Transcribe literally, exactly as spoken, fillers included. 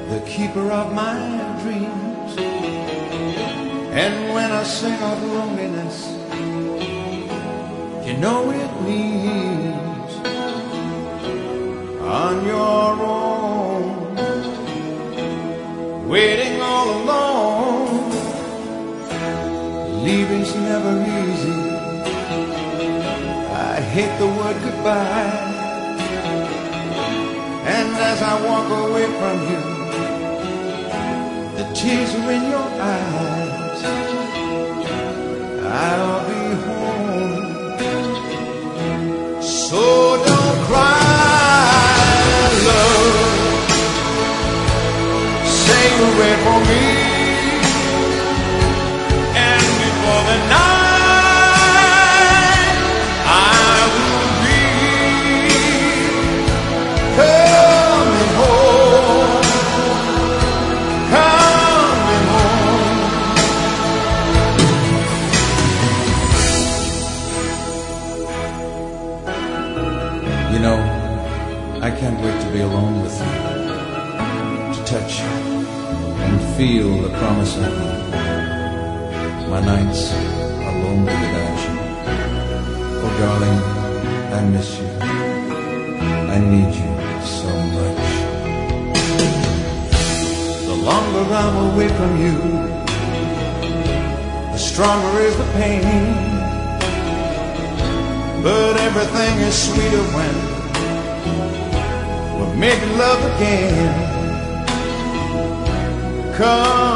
the keeper of my dreams. And when I sing of loneliness, you know it means on your own, waiting all alone. Leaving's never easy. I hate the word goodbye. And as I walk away from you, the tears are in your eyes. I'll be home, so don't cry, love. Say you'll wait for me, and before the night I will be coming home, coming home. You know, I can't wait to be alone with you, to touch you and feel the promise of you. My nights are lonely without you. Oh darling, I miss you. I need you so much. The longer I'm away from you, the stronger is the pain. But everything is sweeter when we're making love again. Come